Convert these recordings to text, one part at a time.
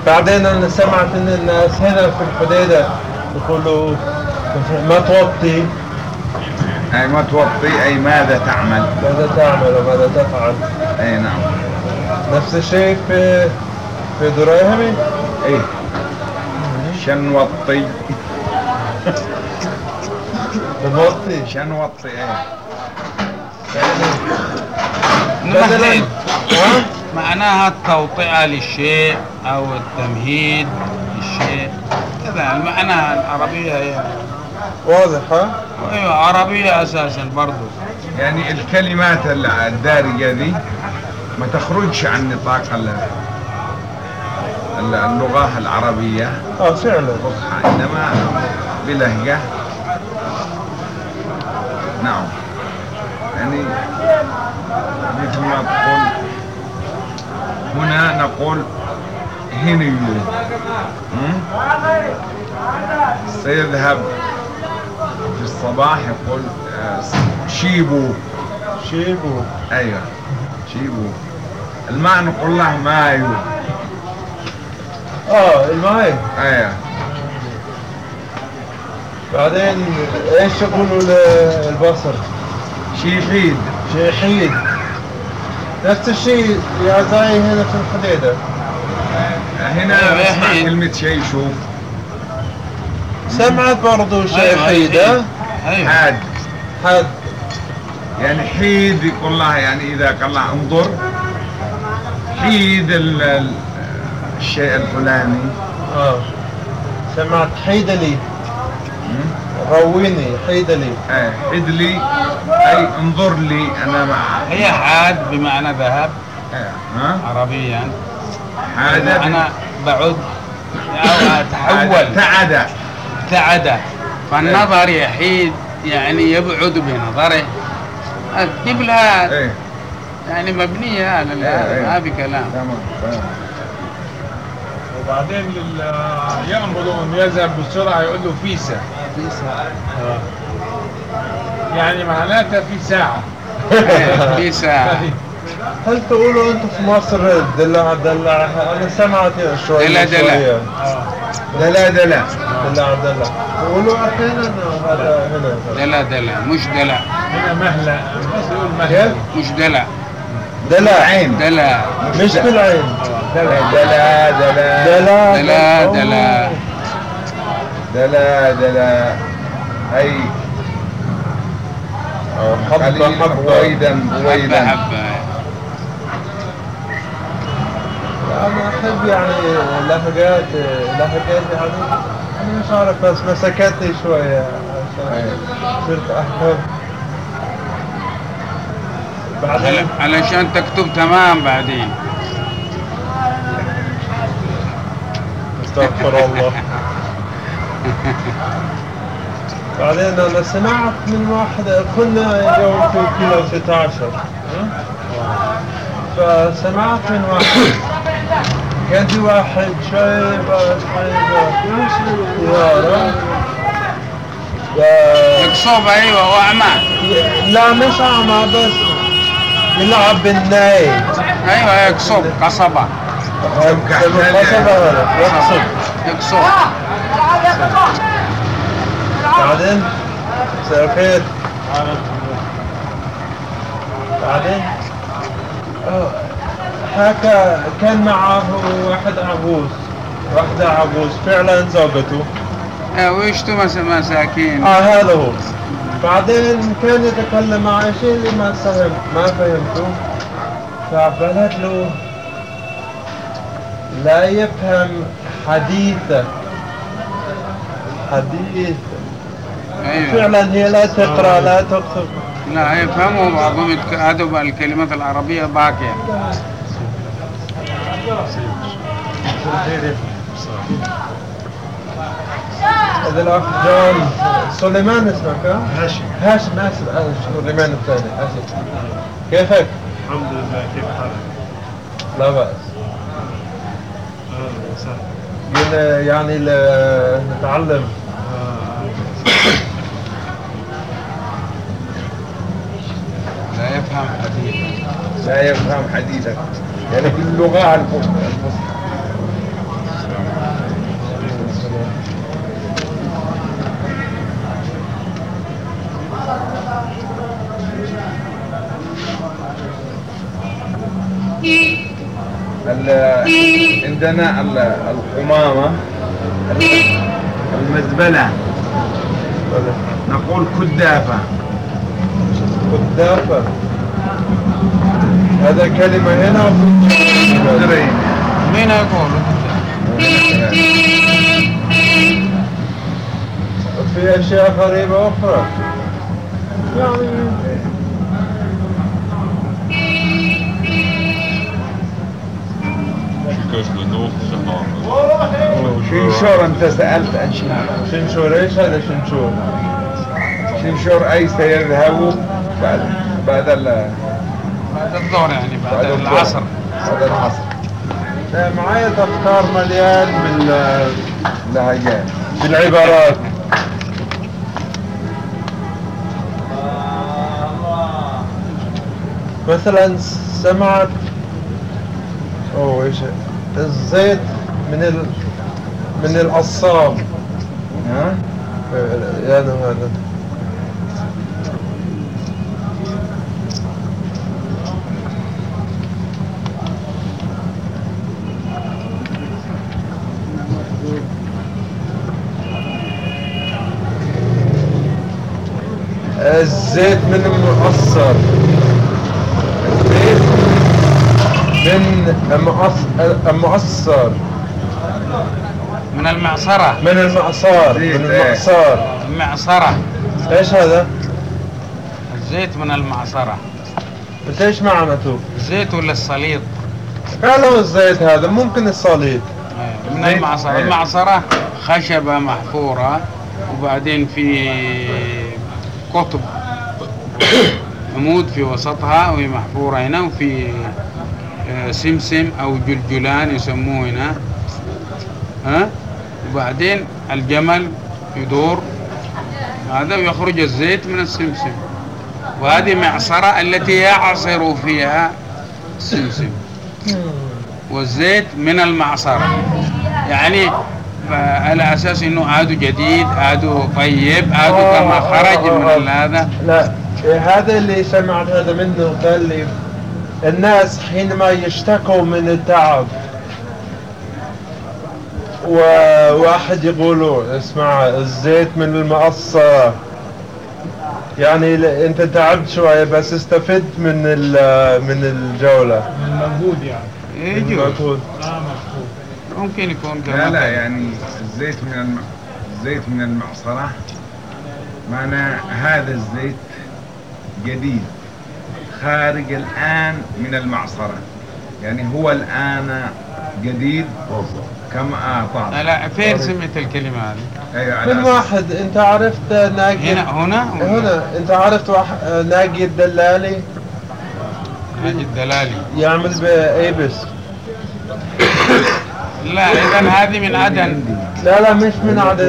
بعدين أنا سمعت إن الناس هنا في الحديدة يقولوا ما توطي. أي ما توطي، أي ماذا تعمل؟ ماذا تعمل وماذا تفعل؟ أي نعم. نفس الشيء في دراهمي. إيه شنوطي. بنوطي شنوطي إيه مثلا معناها التوطئة للشيء أو التمهيد للشيء كذا المعنى العربية هي واضحة. أيوة عربية أساسا برضو. يعني الكلمات الدارجة ذي ما تخرجش عن نطاق اللغة العربية فعلا، إنما بلهجة. نعم. يعني مثل ما تقول هنا نقول هنيو سيذهب في الصباح يقول شيبو. شيبو. ايوه شيبو. الماء نقول له مايو. الماي. ايوه. بعدين ايش يقولوا للبصر؟ شيحيد. شيحيد. نفس الشيء يا زاي هنا في الحديدة. هنا اسمع كلمة شيء. شوف سمعت برضو شيحيد. حاد. حاد يعني حيد يقول لها، يعني إذا قال لها انظر حيد الشيء الفلاني. سمعت حيد لي. رويني حيد لي. حيد لي أي انظر لي أنا معك. هي حاد بمعنى ذهب. عربيا حاد أنا بعد أو أتحول. ابتعد فالنظر يحيد يعني يبعد بنظره. اكتب لها يعني مبنية على هذا بكلام. وبعدين يأمروا أن يذهب بسرعة يقول له فيسا. يعني معناتها في ساعة. في ساعة. هل تقولوا أنتم في مصر دلع؟ أنا سمعت شوية. دلع. تقولوا أحيانا هنا دلع مش دلع. هنا مهلة. يقول مهلة مش دلع. عين. مش بالعين. دلا أي حبة بويدا. أنا أحب يعني لهجات يعني أنا مش عارف بس مسكتني شوية صرت أحب بعدين علشان تكتب تمام بعدين. استغفر الله. بعدين أنا سمعت من واحد، كنا يوم في كيلو 16 فسمعت من واحد كان في واحد شايبة يقصب. أيوة وأعمى. لا مش أعمى بس يلعب بالناي. أيوة يقصب قصبة. يقصب. بعدين سافرت. بعدين حكى كان معه واحدة عجوز فعلا زوجته. ويشتو مساكين. هذا هو. بعدين كان يتكلم مع شيء اللي ما فهمته. فقالت له لا يفهم حديثه. أيوة. فعلا هي لا تقرأ لا تكتب. لا يفهموا بعضهم هذا الكلمات العربية باقية. هذا الأخ جون سليمان اسمك؟ هاشم سليمان الثاني. هاشم كيفك؟ الحمد لله. كيف حالك؟ لا بأس. يعني نتعلم. لا يفهم حديثك يعني باللغة الفصحى. عندنا القمامة، المزبلة نقول كدافة. كدافة هذا كلمة هنا مدري. مين يقول؟ في أشياء غريبة أخرى يعني شنشور، انت سألت عن شنشور. شنشور. ايش هذا شنشور؟ شنشور اي سيذهب بعد الظهر يعني بعد الظهر. العصر. بعد العصر. معايا دفتر مليان باللهجات، بالعبارات. مثلا سمعت ايش الزيت من القصاب. ها؟ يعني هذا الزيت من المعصر. الزيت من المعصر. من المعصرة. من المعصار. من المعصار. المعصرة. ايش هذا؟ الزيت من المعصرة. بس ايش معناته؟ الزيت ولا الصليط؟ قالوا الزيت هذا ممكن الصليط. من المعصرة. المعصرة خشبة محفورة وبعدين في قطب عمود في وسطها وهي محفورة هنا، وفي سمسم او جلجلان يسموه هنا، وبعدين الجمل يدور هذا ويخرج الزيت من السمسم، وهذه معصرة التي يعصر فيها السمسم، والزيت من المعصرة يعني على اساس انه عادوا جديد، عادوا طيب، عادوا كما خرج من هذا. لا هذا اللي سمعت هذا منه، قال لي الناس حينما يشتكوا من التعب وواحد يقولوا اسمع الزيت من المقصرة، يعني انت تعبت شوية بس استفدت من الجولة، من المجهود يعني. المجهود. مفهوم. ممكن يكون لا لا، يعني الزيت من المعصرة معنى هذا الزيت جديد خارج الآن من المعصرة، يعني هو الآن جديد كما أعطى. لا فين سمعت الكلمة هذه؟ أيوة من واحد انت عرفت ناقي هنا انت عرفت ناقي الدلالي، ناقي الدلالي يعمل بإيبس. لا إذن هذه من عدن. لا مش من عدن،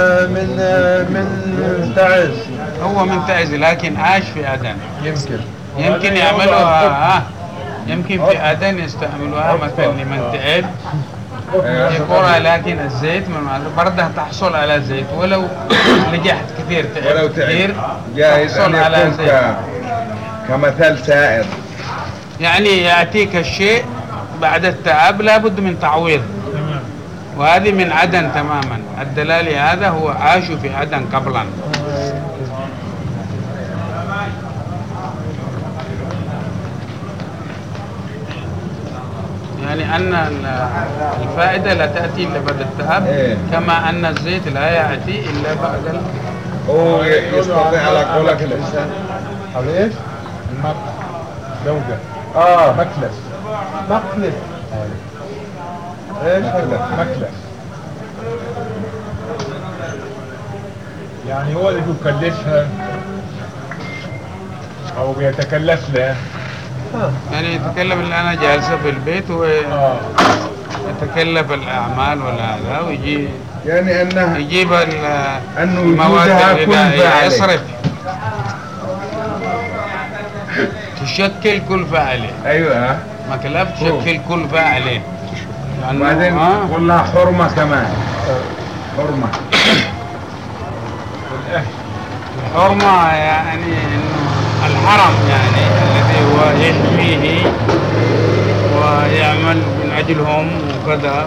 من تعز. هو من تعز لكن عاش في عدن. يمكن يعملوها يمكن في عدن يستعملوها مثلا لمن تعب يقولها، لكن الزيت من برضه تحصل على زيت ولو نجحت كثير، تعب كثير جاهز تحصل على زيت كمثل سائر. يعني يأتيك الشيء بعد التعب لابد من تعويض، وهذه من عدن تماما. الدلالي هذا هو عاش في عدن قبلا. يعني أن الفائدة لا تأتي إلا بعد التعب، كما أن الزيت لا يأتي إلا بعد هو يستطيع على قولك الإنسان على إيش؟ زوجة. مكلف. ايش هذا؟ مكلف. يعني هو اللي بيكلفها او بيتكلف لها. يعني يتكلم اللي أنا جالسة في البيت ويتكلف الأعمال ولا هذا، ويجي يعني أنه يجيب المواد الغذائية يصرف، تشكل كلفة عليه. أيوة مكلف تشكل كلفة عليه. بعدين والله حرمة كمان. حرمة. الحرمة يعني إنه الحرم يعني الذي هو يحميه ويعمل من أجلهم وكذا.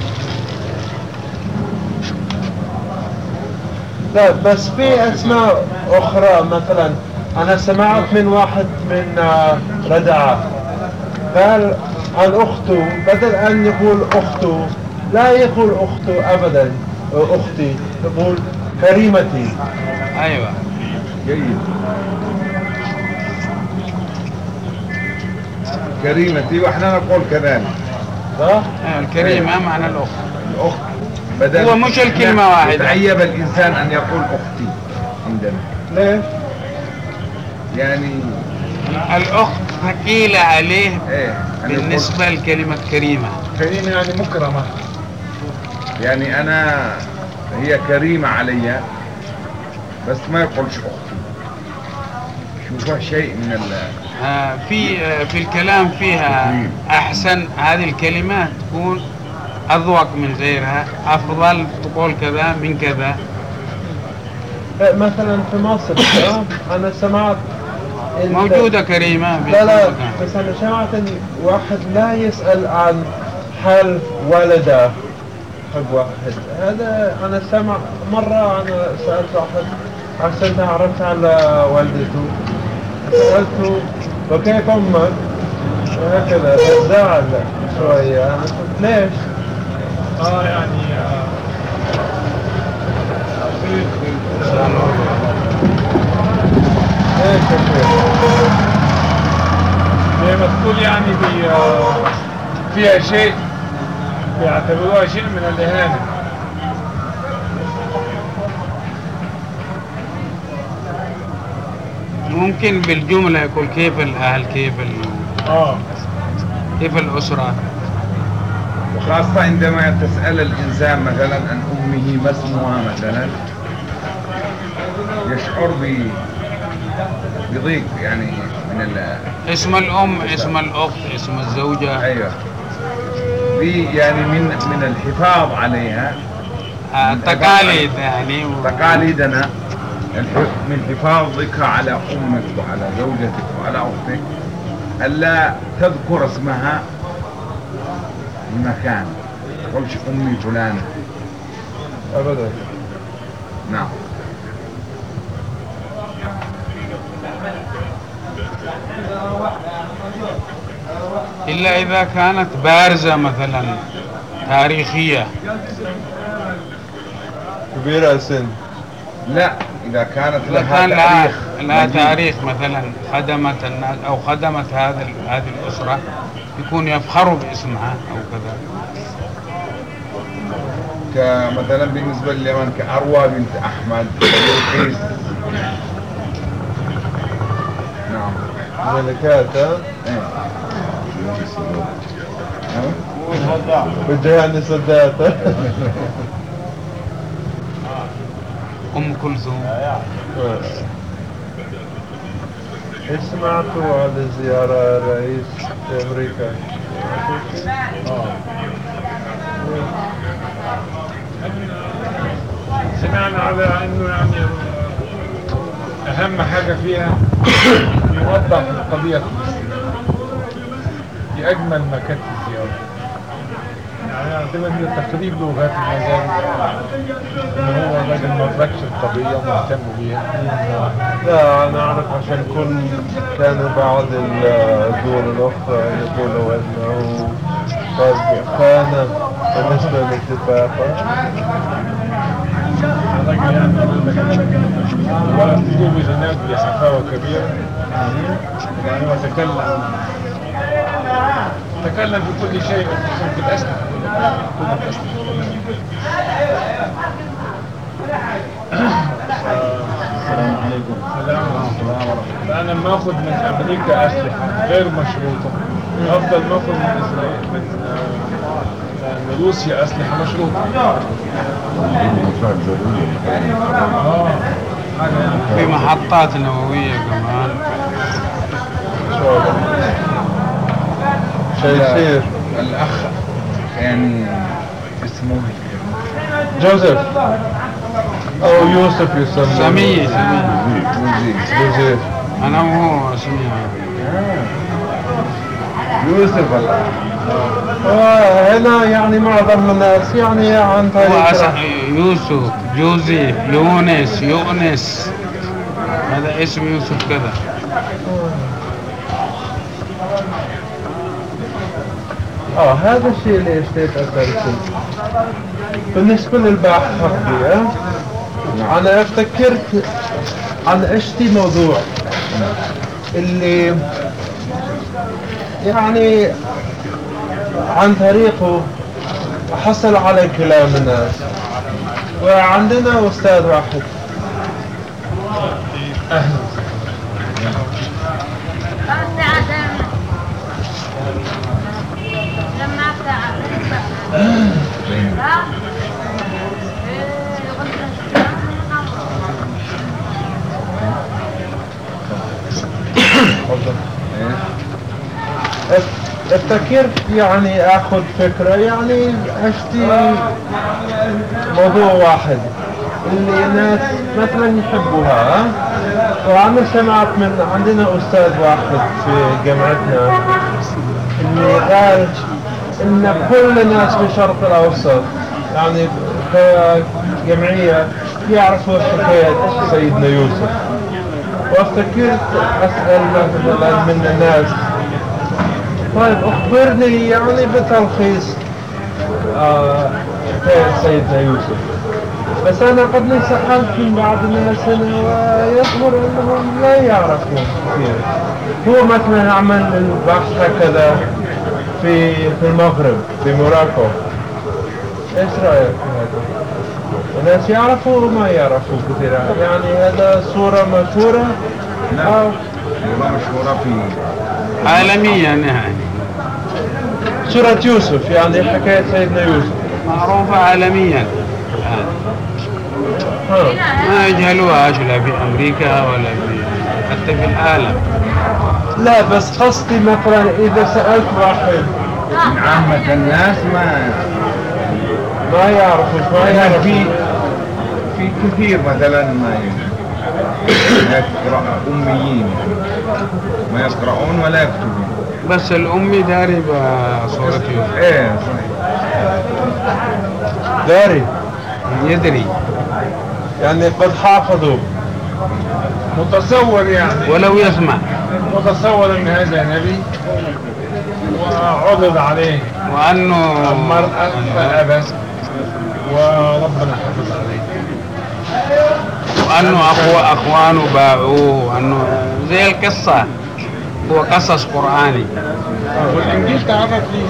لا بس في اسماء اخرى، مثلا انا سمعت من واحد من ردعة قال عن اخته، بدل ان يقول اخته لا يقول اخته ابدا، اختي، يقول كريمتي. أيوة. جيد. كريمتي، واحنا نقول كذلك. صح؟ أيوة الكريمة معنى الأخت. الأخت بدل هو مش الكلمة واحدة. يتعيب الإنسان أن يقول أختي عندنا. ليش؟ يعني الأخت ثقيلة عليه إيه بالنسبة لكلمة كريمة. كريمة يعني مكرمة. يعني أنا هي كريمة علي بس ما يقولش أختي. شوفها شيء من في الكلام فيها أحسن هذه الكلمات تكون أذوق من غيرها، أفضل تقول كذا من كذا. مثلا في مصر انا سمعت موجودة كريمة. لا بس انا سمعت ان واحد لا يسأل عن حال ولده حق واحد. هذا انا سمع مرة، انا سألت واحد عشان عرفت على والدته، سألته وكيف امك هكذا، فزعل شوية. انا قلت ليش؟ يعني ايش زي ما تقول يعني فيها شيء بيعتبروها شيء من الإهانة. ممكن بالجملة يقول كيف الأهل، كيف الأسرة. وخاصة عندما تسأل الإنسان مثلا عن أمه ما اسمها مثلا، يشعر بضيق يعني من اسم الأم، اسم الأخت، اسم الزوجة. أيوة. يعني من الحفاظ عليها، تقاليد يعني تقاليدنا، من حفاظك على أمك وعلى زوجتك وعلى أختك ألا تذكر اسمها في مكان، تقولش أمي فلانة أبدا. نعم. إلا إذا كانت بارزة مثلا تاريخية كبيرة السن. لا، إذا كانت إذا لها كان تاريخ لها تاريخ مثلا خدمت الناس أو خدمت هذه الأسرة، يكون يفخروا باسمها أو كذا. كمثلا بالنسبة لليمن كأروى بنت أحمد قيس. نعم. ملكات. إيه. بدها يعني صدات. أم كلثوم. ايش سمعتوا على زيارة رئيس أمريكا؟ سمعنا على انه يعني اهم حاجة فيها يوضح القضية في اجمل ما كانت الزيارة. يعني اعتقد ان تقريب لغات النظر ان هو الراجل ما تركش القضية ومهتم بيها. لا انا اعرف عشان كانوا بعض الدول الاخرى يقولوا انه قد خان بالنسبة للاتفاق. الراجل يعني ولا تزوج هناك بسخاوة كبيرة، يعني تكلم في كل شيء، خصوصا في الأسلحة. السلام عليكم. أنا ماخذ من أمريكا أسلحة غير مشروطة، أفضل ماخذ من إسرائيل من روسيا أسلحة مشروطة. في محطات نووية كمان. شيء الأخ يعني اسمه جوزيف أو يوسف يسمى. سمية. يوسف. أنا وهو سمية. يوسف. وهنا يعني معظم الناس يعني عن هو طريق يوسف، جوزيف، يونس، يونس، هذا اسم يوسف كذا. هذا الشيء اللي اشتيت أسألكم بالنسبة للبحث حقي. أنا افتكرت عن اشتي موضوع اللي يعني عن طريقه حصل على كلام الناس. وعندنا أستاذ واحد افتكرت يعني اخذ فكرة يعني اشتي موضوع واحد اللي الناس مثلا يحبوها. وانا سمعت من عندنا استاذ واحد في جامعتنا اللي قال ان كل الناس في الشرق الاوسط يعني كجمعية يعرفوا حكاية سيدنا يوسف. وافتكرت اسأل مثلا من الناس طيب اخبرني يعني بتلخيص حكاية سيدنا يوسف. بس انا قد سألت من بعض الناس هنا ويظهر انهم لا يعرفون كثير. هو مثلا عمل البحث هكذا في المغرب في موراكو. ايش رأيك في هذا؟ الناس يعرفوا وما يعرفوا كثير يعني هذا صورة مشهورة؟ نعم مشهورة في عالميا يعني سورة يوسف يعني حكاية سيدنا يوسف معروفة عالميا الآن. ما يجهلوها لا في أمريكا ولا في حتى في العالم. لا بس قصدي مثلا إذا سألت واحد من عامة الناس ما يعرف في كثير مثلا ما يقرأ أميين ما يقرؤون ولا يكتبون. بس الأمي داري بصورة يوسف. ايه صحيح داري يدري يعني قد حافظوا متصور يعني ولو يسمع. متصور ان هذا نبي وعرض عليه وأنه المرأة فأبى وربنا حفظ عليه وأنه أخوانه باعوه وأنه زي القصة هو قصص قرآني. والإنجيل تعرف ليه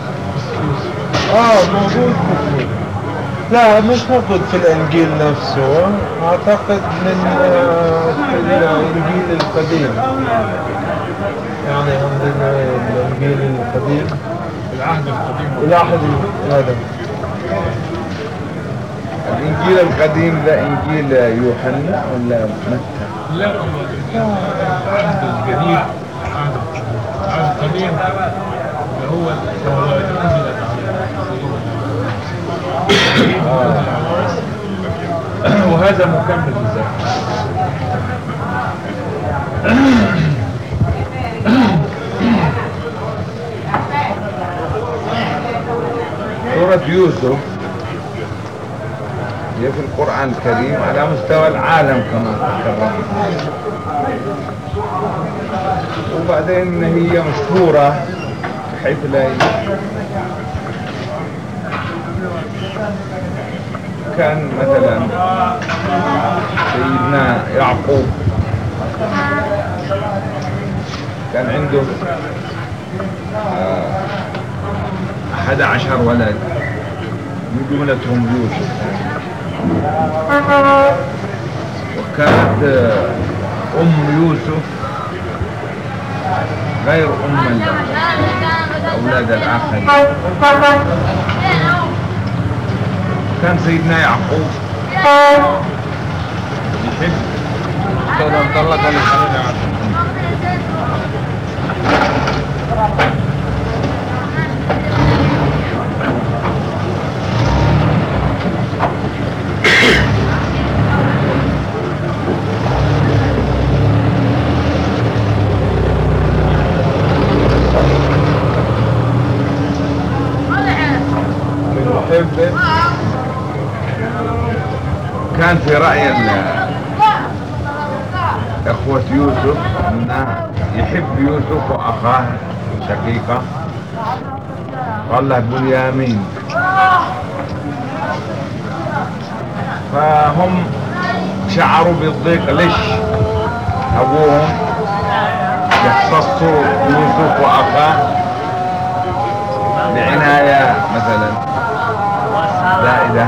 موجود كتير. لا مش موجود في الانجيل نفسه. اعتقد من الانجيل القديم يعني عندنا الانجيل القديم العهد هذا الإنجيل القديم ده إنجيل يوحنا ولا متى؟ لا العهد الجديد عهد القديم اللي هو أنزلت عليه وهذا مكمل لذلك. سورة يوسف هي في القرآن الكريم على مستوى العالم كما تكرمنا. وبعدين هي مشهورة بحيث لا كان مثلا سيدنا يعقوب كان عنده 11 ولد من جملتهم يوسف. وكانت يوسف غير الأولاد الآخرين. كان سيدنا يعقوب يحب طلق وكان في رأي اخوة يوسف انه يحب يوسف واخاه شقيقه، قال له بنيامين، فهم شعروا بالضيق. ليش ابوهم يختصوا يوسف واخاه بعناية مثلا زائدة؟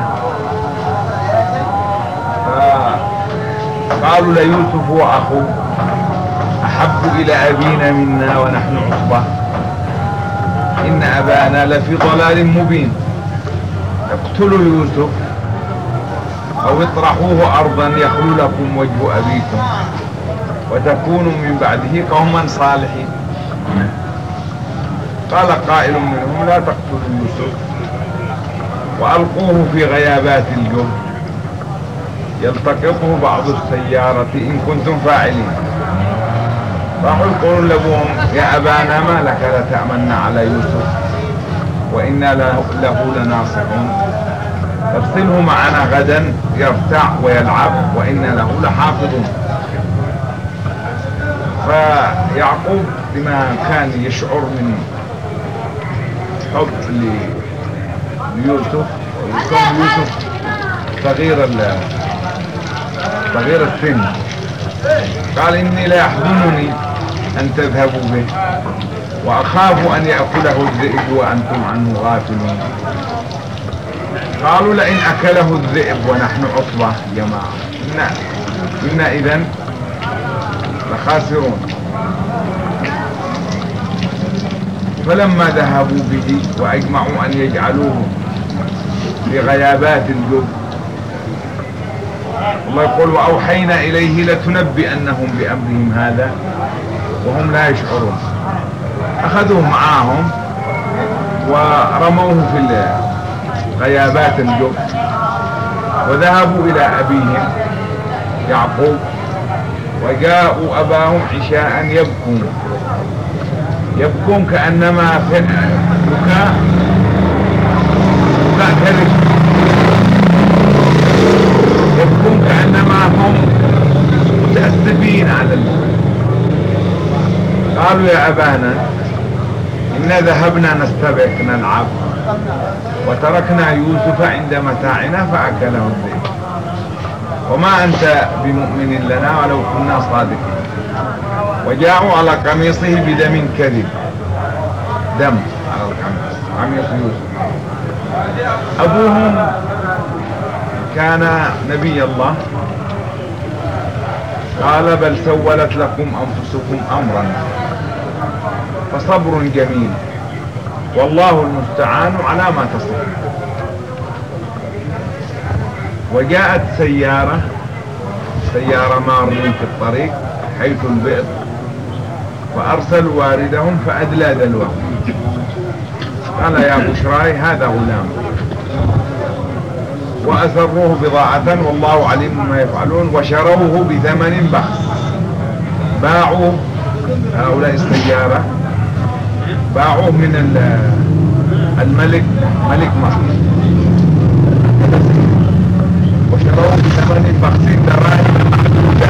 فقالوا ليوسف واخوه احب الى ابينا منا ونحن عصبة ان ابانا لفي ضلال مبين، اقتلوا يوسف او اطرحوه ارضا يخلو لكم وجه ابيكم وتكونوا من بعده قوما صالحين. قال قائل منهم لا تقتلوا يوسف والقوه في غيابات الجب يلتقطه بعض السيارة ان كنتم فاعلين. راحوا يقولوا لابوهم يا ابانا ما لك لا تأمنا على يوسف وإنا له لناصحون، ارسله معنا غدا يرتع ويلعب وإنا له لحافظون. فيعقوب بما كان يشعر من حب ليوسف، ويكون يوسف صغير السن، قال إني لا يحزنني أن تذهبوا به وأخاف أن يأكله الذئب وأنتم عنه غافلون. قالوا لئن أكله الذئب ونحن عصبة جماعة إنا إذن لخاسرون. فلما ذهبوا به وأجمعوا أن يجعلوه في غيابات الجب، الله يقول وأوحينا إليه لتنبئنهم بأمرهم هذا وهم لا يشعرون. أخذوه معاهم ورموه في غيابات الجب وذهبوا إلى أبيهم يعقوب وجاءوا أباهم عشاء يبكون كأنما في بكاء كرش، يبكون كأنما هم متأسفين على الموت. قالوا يا أبانا إنا ذهبنا نستبق نلعب وتركنا يوسف عند متاعنا فأكله الذئب وما أنت بمؤمن لنا ولو كنا صادقين. وجاءوا على قميصه بدم كذب، دم على القميص، قميص يوسف. أبوهم كان نبي الله، قال بل سولت لكم أنفسكم أمرا فصبر جميل والله المستعان على ما تصفون. وجاءت سيارة مارين في الطريق حيث البئر فأرسلوا واردهم فأدلى دلوه، قال يا بشراي هذا غلام، وأسروه بضاعة والله عليم ما يفعلون، وشروه بثمن بخس. باعوا هؤلاء السيارة، باعوه من الملك ملك مصر وشروه بثمن بخس دراهم معدودة.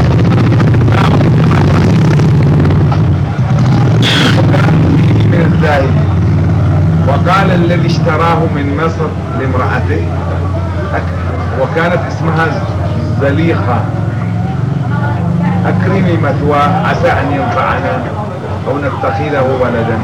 من الزاهد. وقال الذي اشتراه من مصر لامرأته وكانت اسمها زليخة أكرمي مثواه عسى أن ينفعنا أو نتخذه ولدا.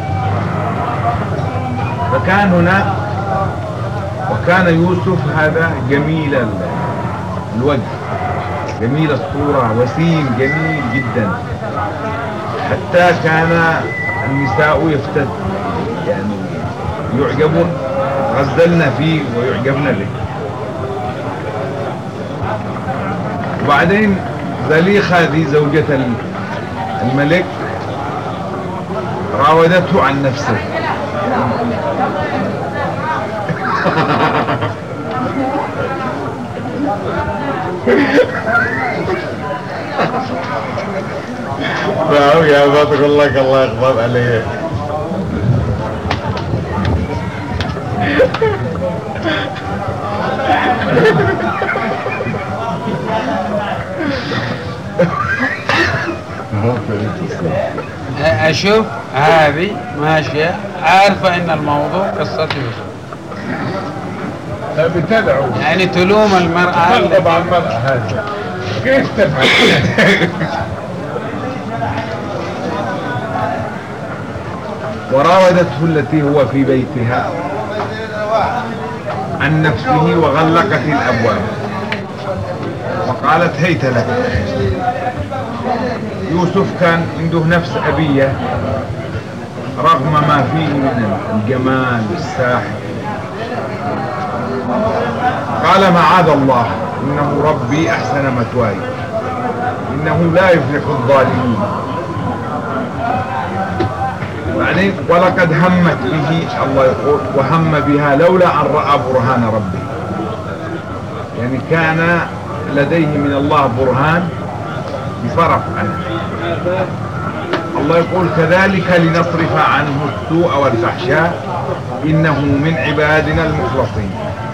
فكان هناك، وكان يوسف هذا جميل الوجه، جميل الصورة، وسيم جميل جدا، حتى كان النساء يعني يعجبون، غزلنا فيه ويعجبنا به. وبعدين زليخة هذه زوجة الملك راودته عن نفسه يا بطل الله يغضب عليه. اشوف هذه ماشية عارفة ان الموضوع قصة يوسف، لا بتدعو يعني تلوم المرأة تغضب على المرأة هذا كيف تفعل؟ وراودته التي هو في بيتها عن نفسه وغلقت الأبواب وقالت هيت لك. يوسف كان عنده نفس أبية رغم ما فيه من الجمال والساحر. قال معاذ الله إنه ربي أحسن مثواي إنه لا يفلح الظالمين. بعدين ولقد همت به الله يقول وهم بها لولا أن رأى برهان ربه، يعني كان لديه من الله برهان بصرف عنه. الله يقول كذلك لنصرف عنه السوء والفحشاء إنه من عبادنا المخلصين.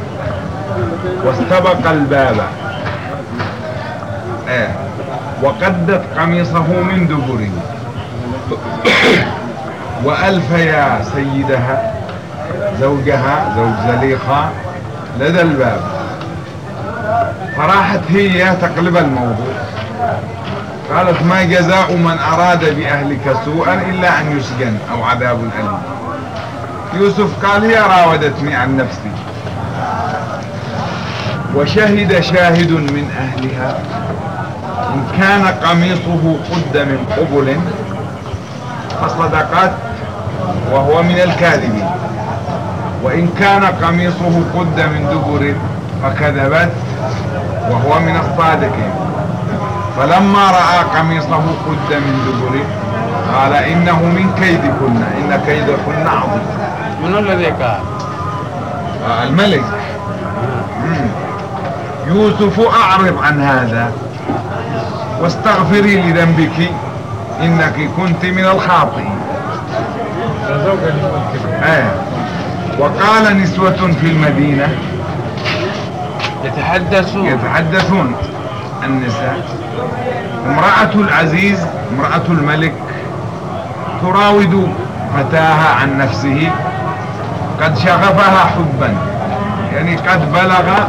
واستبق الباب وقدت قميصه من دبر وألف يا سيدها زوجها زوج زليخة لدى الباب. فراحت هي تقلب الموضوع، قالت ما جزاء من أراد بأهلك سوءا إلا أن يسجن أو عذاب أليم. يوسف قال هي راودتني عن نفسي. وشهد شاهد من أهلها إن كان قميصه قد من قبل فصدقت وهو من الكاذبين وإن كان قميصه قد من دبر فكذبت وهو من الصادقين. فلما رأى قميصه قد من دبر قال إنه من كيدكن إن كيدكن عظيم. من الذي قال؟ الملك. يوسف أعرض عن هذا واستغفري لذنبك إنك كنت من الخاطئين. وقال نسوة في المدينة يتحدثون النساء امرأة العزيز امرأة الملك تراود فتاها عن نفسه قد شغفها حبا، يعني قد بلغ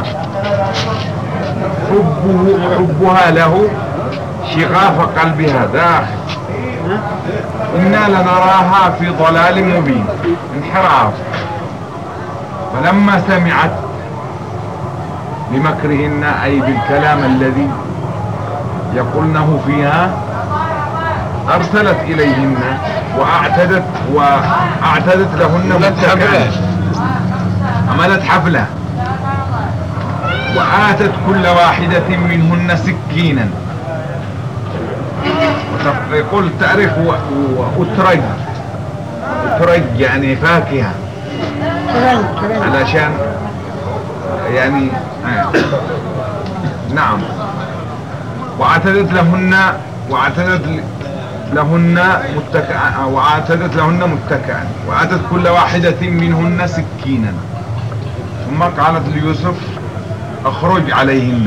حبها له شغاف قلبها داخل. إنا لنراها في ضلال مبين انحراف. فلما سمعت بمكرهن أي بالكلام الذي يقولنه فيها أرسلت إليهن وأعتدت لهن متكئا. عملت حفلة وآتت كل واحدة منهن سكينا. يقول تعرف وأترج يعني فاكهة علشان يعني نعم. وأعتدت لهن متكئا وآتت كل واحدة منهن سكينا. ثم قالت ليوسف اخرج عليهن.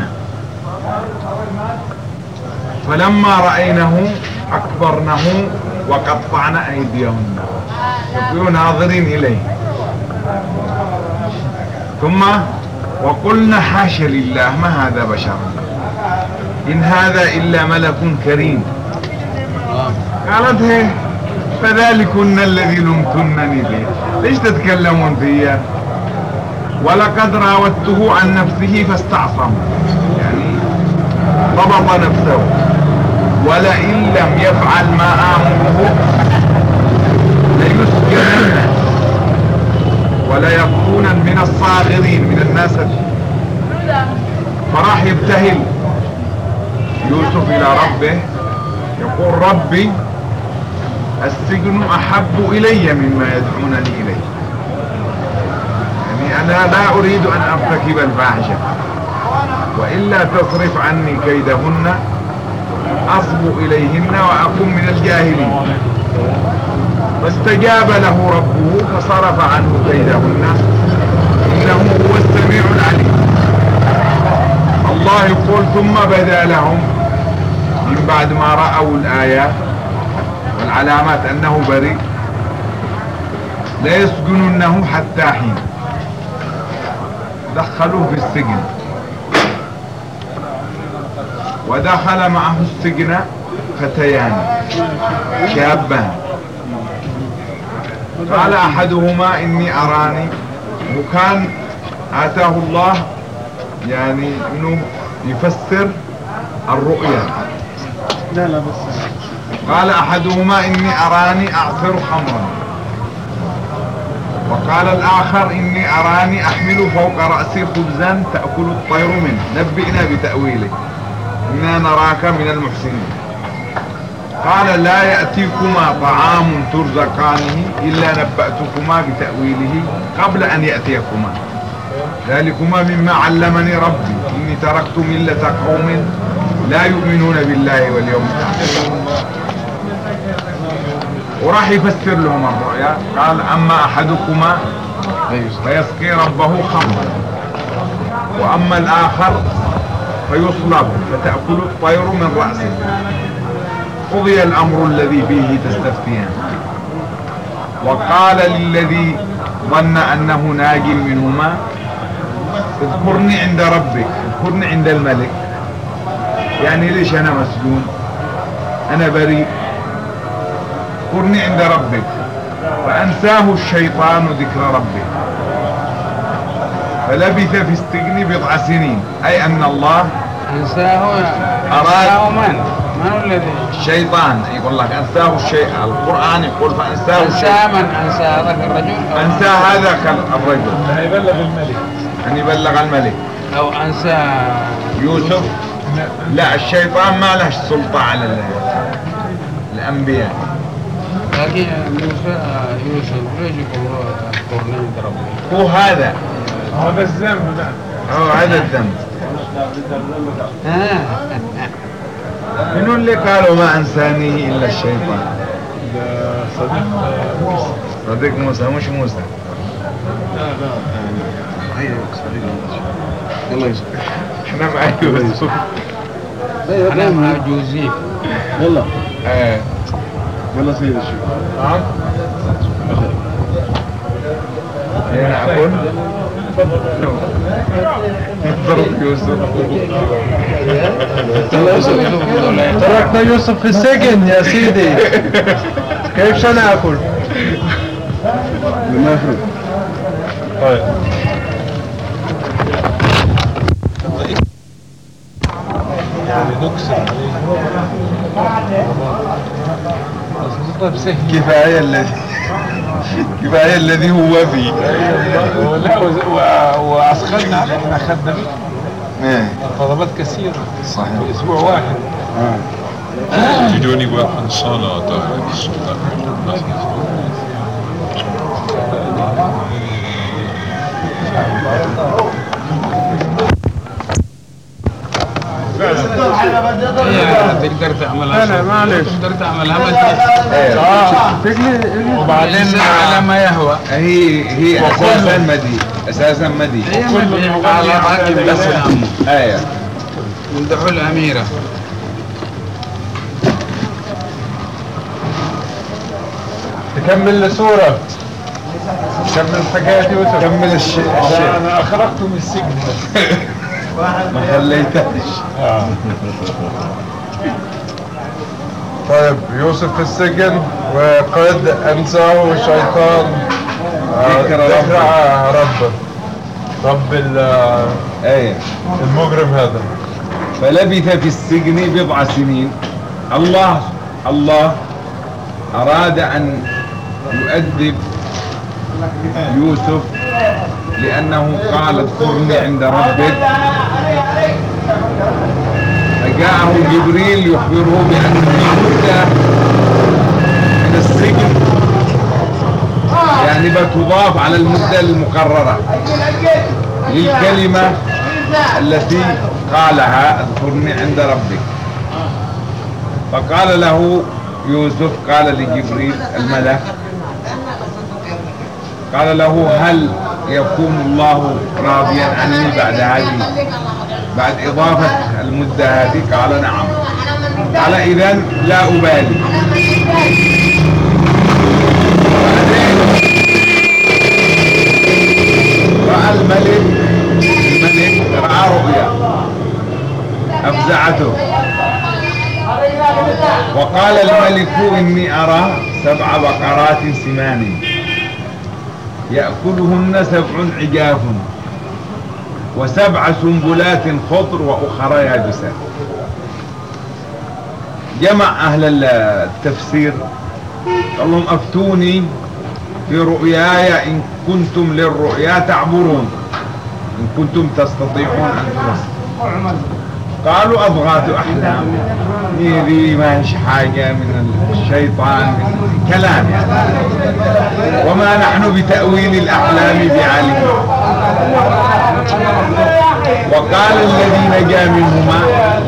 فلما رأينه أكبرنه وقطعن أيديهن يقولون ناظرين إليه. ثم وقلنا حاشا لله ما هذا بشر إن هذا إلا ملك كريم. قالت هي فذلكن الذي لمتنني به ليش تتكلمون فيه؟ ولقد راودته عن نفسه فاستعصم، يعني ضبط نفسه. ولئن لم يفعل ما آمره ليسجنن وليكونن من الصاغرين من الناس. فراح يبتهل يوسف إلى ربه يقول ربي السجن أحب إلي مما يدعونني إليه، يعني أنا لا أريد أن أرتكب الفاحشة وإلا تصرف عني كيدهن أصب إليهن وأكون من الجاهلين. فاستجاب له ربه فصرف عنه كيدهن إنه هو السميع العليم. الله يقول ثم بدا لهم من بعد ما رأوا الآيات والعلامات أنه بريء لا يسجننه حتى حين. دخلوه في السجن، ودخل معه السجن فتيان شابان. قال أحدهما إني أراني، وكان آتاه الله يعني إنه يفسر الرؤيا. لا بس قال أحدهما إني أراني أعصر خمرا، وقال الآخر إني أراني أحمل فوق رأسي خبزا تأكل الطير منه نبئنا بتأويله إنا نراك من المحسنين. قال لا يأتيكما طعام ترزقانه إلا نبأتكما بتأويله قبل أن يأتيكما، ذلكما مما علمني ربي إني تركت ملة قوم لا يؤمنون بالله واليوم الآخر. وراح يفسر لهم الرؤيا. قال أما أحدكما فيسقي ربه خمرا، وأما الآخر فيصلب فتأكل الطير من رأسه. قضي الأمر الذي فيه تستفتيان. وقال للذي ظن أنه ناج منهما اذكرني عند ربك، اذكرني عند الملك، يعني ليش أنا مسجون، أنا بريء، اذكرني عند ربك. فأنساه الشيطان ذكر ربه فلبث في السجن بضع سنين. أي أن الله أنساه أراد من الذي؟ الشيطان يقول لك أنساه الشيء، القرآن يقول فأنساه أنسى من أنسى هذاك الرجل؟ أنسى هذاك الرجل هيبلغ الملك، أن يبلغ الملك. أو أنسى يوسف؟ لا، الشيطان ما له سلطة على الأنبياء. لكن يوسف ليش يقولوا اذكرني عند ربي؟ هو هذا الذنب. هو هذا الذنب. منو اللي قالوا ما أنسانيه إلا الشيطان؟ صديق موسى. صديق موسى مش موسى. لا يلا يوسف، احنا مع يوسف، أنا مع جوزيف. يلا يلا سيد الشيخ. نعم. أنا أقول ضرب يوسف. تركنا يوسف في السجن يا سيدي، كيف سنأكل؟ طيب كفاية الذي هو فيه. لا وأسخلنا عليه، احنا أخذنا طلبات كثيرة صحيح في أسبوع واحد. تجوني واحد صلاة السلطان. تقدر تعملها. أنا معلش تقدر تعملها وبعدين على ما يهوى. هي أساسا مدي، أساسا مدي. على راكب بس آية مدحوا الأميرة. تكمل الصورة، كمل حكاية يوسف، كمل الشيء. أنا أخرجته من السجن ما خليتهش. طيب يوسف في السجن وقد أنساه الشيطان ذكر رب المجرم هذا. فلبث في السجن بضع سنين. الله أراد أن يؤدب يوسف لأنه قال اذكرني عند ربك، فجاءه جبريل يخبره بأن في مدة من السجن يعني بتضاف على المدة المقررة للكلمة التي قالها اذكرني عند ربك. فقال له يوسف، قال لجبريل الملك، قال له هل يكون الله راضيا عني بعد إضافة المدة هذه؟ قال نعم. قال إذن لا أبالي. رأى الملك رأى رؤيا أفزعته، وقال الملك إني أرى 7 بقرات سمان يأكلهن 7 عجاف و7 سنبلات خضر وأخرى يابسات. جمع أهل التفسير قال لهم أفتوني في رؤياي إن كنتم للرؤيا تعبرون، إن كنتم تستطيعون أن تفسروا. قالوا أضغاث أحلام، ذي ما هيش حاجة من الشيطان، من كلام يعني، وما نحن بتأويل الأحلام بعالمين. وقال الذي نجا منهما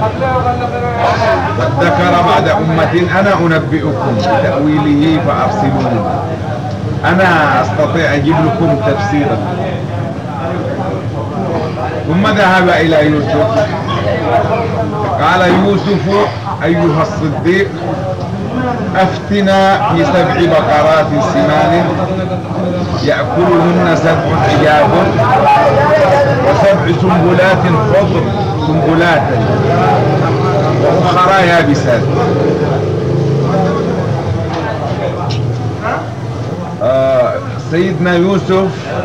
وادكر بعد أمة أنا أنبئكم بتأويله فأرسلوني، أنا أستطيع أجيب لكم تفسيرا. ثم ذهب إلى يوسف قال يوسف أيها الصديق أفتنا في 7 بقرات سمان يأكلهن 7 عجاف و7 سنبلات خضر سنبلات وأخرى يابسات. سيدنا يوسف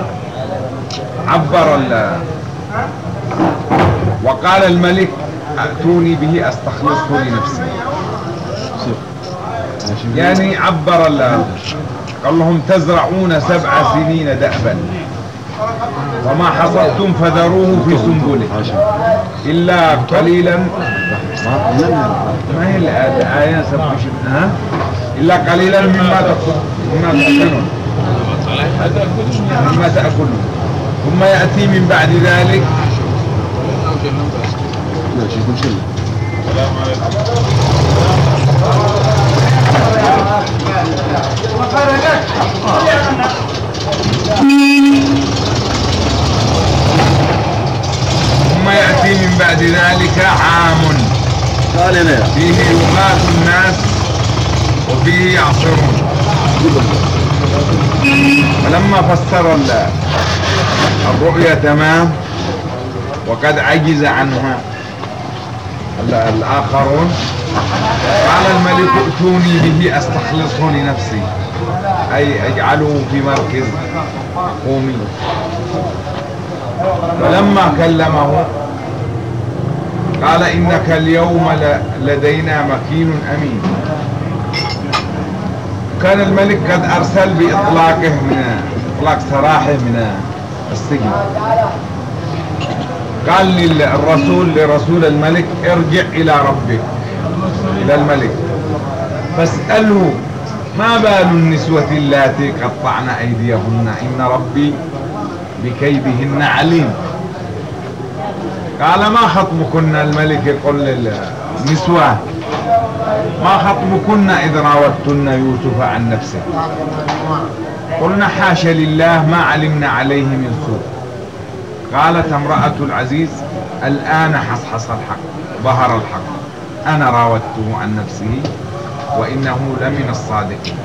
عبر وقال الملك ائتوني به استخلصه لنفسي، يعني عبر قال لهم تزرعون 7 سنين دأبا وما حصدتم فذروه في سنبله إلا قليلا، ما هي الآية 27 إلا قليلا مما تأكلون مما تأكلون ثم يأتي من بعد ذلك ثم يأتي من بعد ذلك عام فيه يغاث الناس وفيه يعصرون. فلما فسر الرؤيا تمام وقد عجز عنها الآخرون قال الملك ائتوني به استخلصه لنفسي، أي اجعله في مركز قومي. فلما كلمه قال إنك اليوم لدينا مكين أمين. كان الملك قد أرسل بإطلاقه من إطلاق سراحه من السجن. قال لرسول الملك ارجع إلى ربك، إلى الملك فاسأله ما بال النسوة اللاتي قطعن أيديهن إن ربي بكيدهن عليم. قال ما خطبكن، الملك يقول للنسوة ما خطبكن إذ راوتن يوسف عن نفسه؟ قلنا حاشا لله ما علمنا عليه من سوء. قالت امرأة العزيز الآن حصحص الحق ظهر الحق، أنا راودته عن نفسه وإنه لمن الصادقين.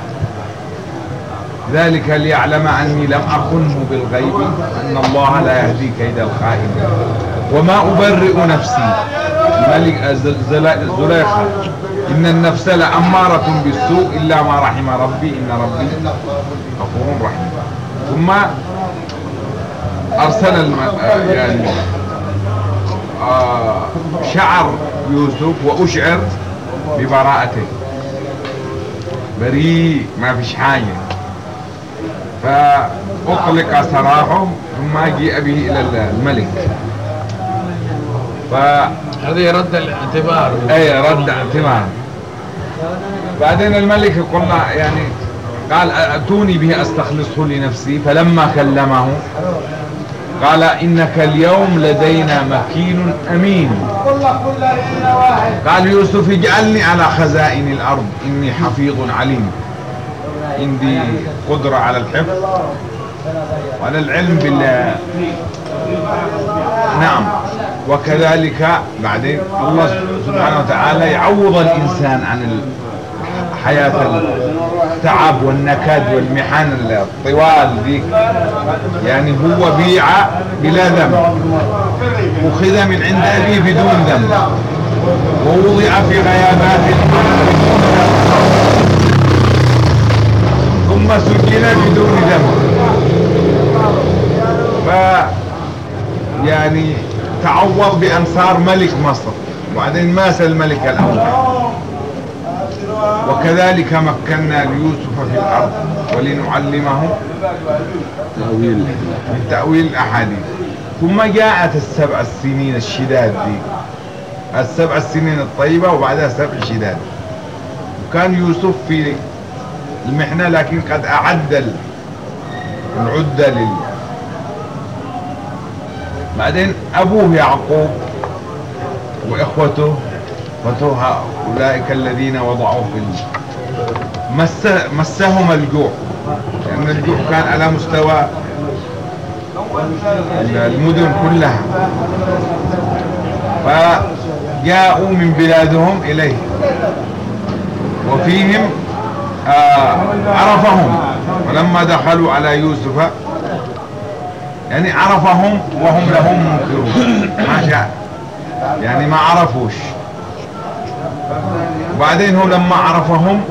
ذلك ليعلم أني لم أخنه بالغيب أن الله لا يهدي كيد الخائن وما أبرئ نفسي. الملك زليخة إن النفس لأمارة بالسوء إلا ما رحم ربي إن ربي غفور رحيم. ثم أرسل يعني شعر يوسف وأشعر ببراءته، بريء ما فيش حاجة، فأطلق سراحه ثم جيء به إلى الملك. هذه رد الاعتبار. أي رد اعتبار. بعدين الملك قلنا يعني قال ائتوني به استخلصه لنفسي. فلما كلمه قال إنك اليوم لدينا مكين أمين. قال يوسف اجعلني على خزائن الأرض إني حفيظ عليم، عندي قدرة على الحفظ وعلى العلم بالله. نعم. وكذلك بعدين الله سبحانه وتعالى يعوض الإنسان عن حياة التعب والنكد والمحن الطوال ذيك. يعني هو بيع بلا ذنب، أخذ من عند أبيه بدون ذنب، ووضع في غيابات ثم سجن بدون ذنب. يعني تعوض بأن صار ملك مصر، وبعدين مات الملك الأول. وكذلك مكنا ليوسف في الأرض ولنعلمه من تأويل الأحاديث. ثم جاءت السبع السنين الشداد دي، السبع السنين الطيبة وبعدها 7 شداد. وكان يوسف في المحنة لكن قد أعد العدة بعدين أبوه يعقوب وإخوته أولئك الذين وضعوا مسهم الجوع، لأن الجوع كان على مستوى المدن كلها، فجاءوا من بلادهم إليه، وفيهم عرفهم. ولما دخلوا على يوسف يعني عرفهم وهم لهم منكرون، ما شاء يعني ما عرفوش. وبعدين هو لما عرفهم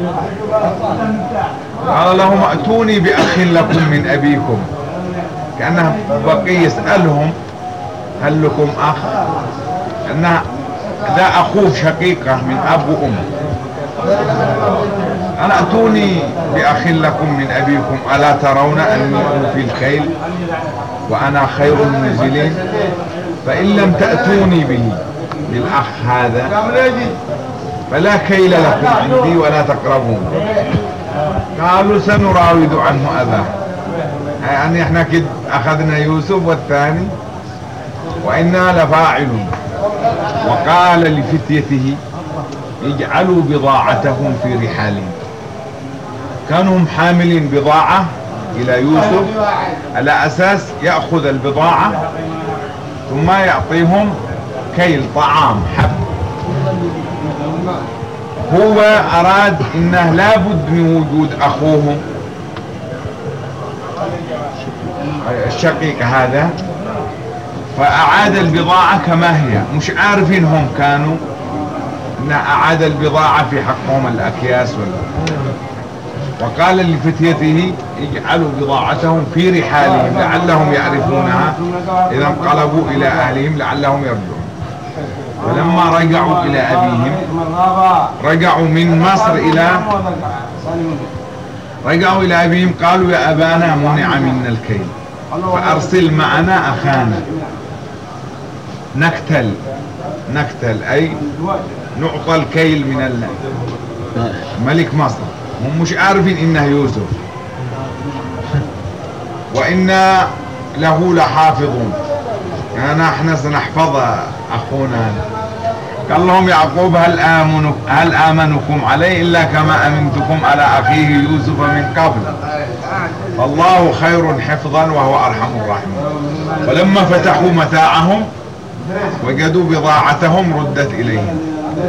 قال لهم ائتوني بأخ لكم من أبيكم، كأنه بقي يسألهم هل لكم أخ، أنه ده أخوه شقيقة من أب وأم. أنا ائتوني بأخ لكم من أبيكم ألا ترون أني أوفي الكيل وأنا خير المنزلين، فإن لم تأتوني به بالأخ هذا فلا كيل لكم عندي ولا تقربون. قالوا سنراود عنه أباه، يعني احنا كده أخذنا يوسف والثاني وإنا لفاعلون. وقال لفتيته اجعلوا بضاعتهم في رحالهم. كانوا حاملين بضاعة إلى يوسف على أساس يأخذ البضاعة ثم يعطيهم كيل طعام حب. هو أراد إنه لابد من وجود أخوهم الشقيق هذا، فأعاد البضاعة كما هي، مش عارفين هم كانوا إنه أعاد البضاعة في حقهم الأكياس وقال لفتيته اجعلوا بضاعتهم في رحالهم لعلهم يعرفونها إذا انقلبوا إلى أهلهم لعلهم يرجعون. ولما رجعوا إلى أبيهم، رجعوا من مصر رجعوا إلى أبيهم قالوا يا أبانا منع منا الكيل فأرسل معنا أخانا نكتل أي نعطى الكيل من ملك مصر. هم مش عارفين إنه يوسف، وإنا له لحافظون، نحن سنحفظ أخونا. قال لهم يعقوب هل آمنكم عليه إلا كما أمنتكم على أخيه يوسف من قبل، فالله خير حفظا وهو أرحم الراحمين. ولما فتحوا متاعهم وجدوا بضاعتهم ردت إليهم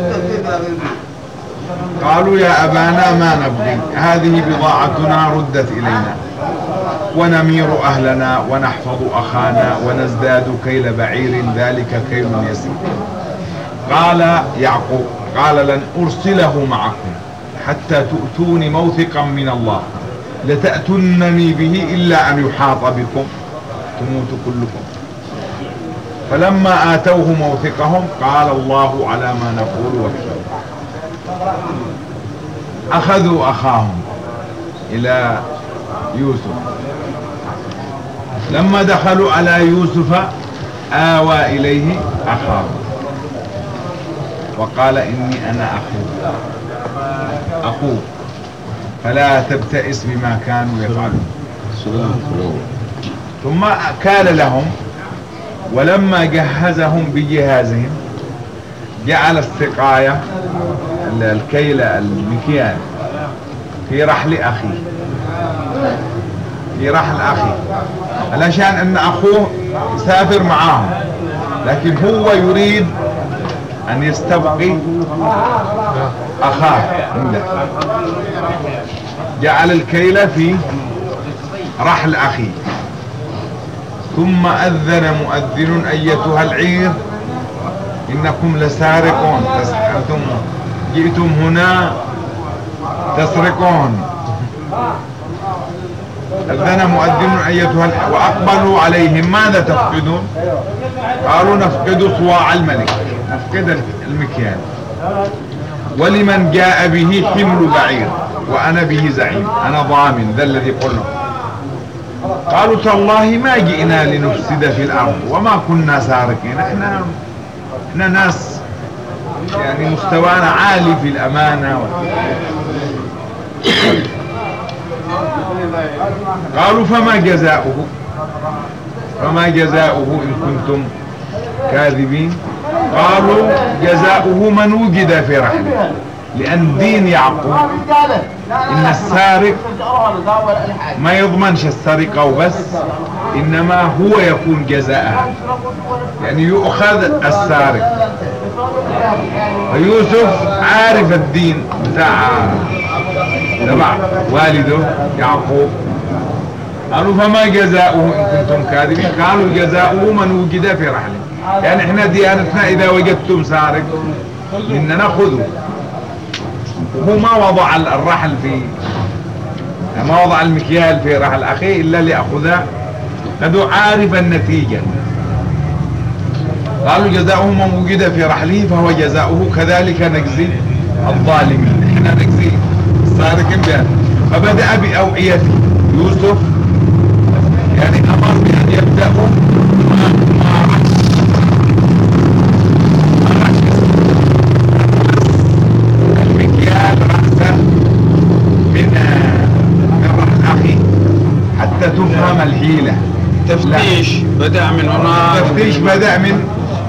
قالوا يا أبانا ما نبغي، هذه بضاعتنا ردت إلينا ونمير أهلنا ونحفظ أخانا ونزداد كيل بعير ذلك كيل يسير. قال يعقوب قال لن أرسله معكم حتى تؤتوني موثقا من الله لتأتونني به إلا أن يحاط بكم تموت كلكم. فلما آتوه موثقهم قال الله على ما نقول وكيل. أخذوا أخاهم إلى يوسف. لما دخلوا على يوسف آوى إليه أخاه وقال إني أنا أخوك فلا تبتئس بما كانوا يفعلون. ثم كان لهم. ولما جهزهم بجهازهم جعل السقاية الكيل المكيال في رحل أخيه، علشان أن أخوه سافر معاهم، لكن هو يريد أن يستبقي أخاه عنده، جعل الكيل في رحل أخيه. ثم أذن مؤذن أيتها العير إنكم لسارقون، أنتم جئتم هنا تسرقون. أذن مؤذن أيتها العير وأقبلوا عليهم ماذا تفقدون؟ قالوا نفقد صواع الملك، نفقد المكيال، ولمن جاء به حمل بعير وأنا به زعيم، أنا ضامن، ذا الذي قلنا. قالوا تالله ما جئنا لنفسد في الأرض وما كنا سارقين، احنا ناس يعني مستوانا عالي في الأمانة. قالوا فما جزاؤه إن كنتم كاذبين؟ قالوا جزاؤه من وجد في رحله، لأن دين يعقوب إن السارق ما يضمنش السرقة وبس، إنما هو يكون جزاءها، يعني يؤخذ السارق. ويوسف عارف الدين بتاع والده يعقوب. قالوا فما جزاؤه إن كنتم كاذبين؟ قالوا جزاؤه من وجد في رحله، يعني احنا ديانتنا إذا وجدتم سارق منا نأخذه. هو ما وضع الرحل ما وضع المكيال في رحل أخيه إلا ليأخذه، لأنه عارف النتيجة. قالوا جزاؤه من وجد في رحله فهو جزاؤه كذلك نجزي الظالمين، احنا نجزي السارقين بها. فبدأ بأوعية يوسف، يعني أمر بأن يبدأوا تفهم الحيلة. تفتيش بدأ من هنا، تفتيش بدأ من،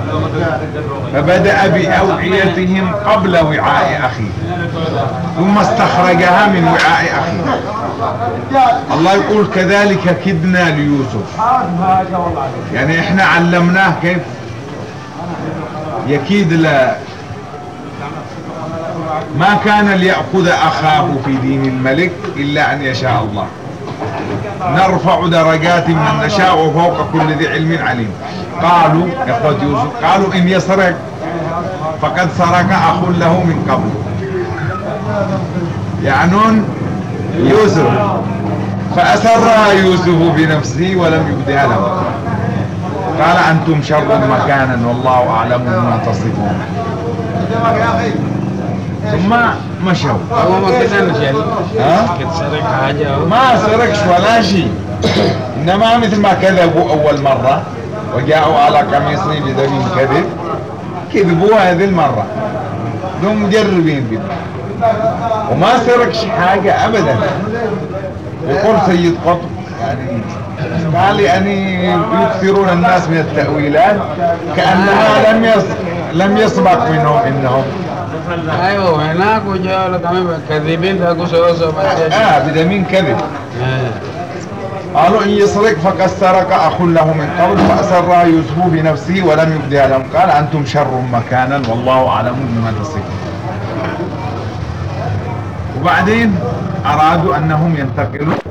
فبدأ بأوعيتهم قبل وعاء أخيه ثم استخرجها من وعاء أخيه. الله يقول كذلك كدنا ليوسف، يعني احنا علمناه كيف يكيد. ما كان ليأخذ أخاه في دين الملك إلا أن يشاء الله، نرفع درجات من نشاء وفوق كل ذي علم عليم. قالوا يا اخوة يوسف، قالوا إن يسرق فقد سرق أخ له من قبل، يعنون يوسف. فأسرها يوسف بنفسه ولم يبدها له، قال أنتم شر مكانا والله أعلم بما تصفون. ثم مشوا. هو ما كده نجل كده سرق حاجة، ما سرقش ولا شيء، إنما مثل ما كذبوا أول مرة وجاءوا على قميصي بدم كذب، كذبوا هذه المرة، هم مجربين بده، وما سرقش حاجة أبدا. يقول سيد قطب يعني قال يعني يكثرون الناس من التأويلات كأنها لم يسبق منهم إنهم ايوه هناك وجاءوا كمان كذبين تاكو سوسو بدمين كذب. قالوا إن يسرق فقد سرق أخ له من قبل فأسرها يوسف بنفسه ولم يبدها لهم، قال أنتم شر مكانا والله أعلم بما تصفون. وبعدين أرادوا أنهم ينتقلوا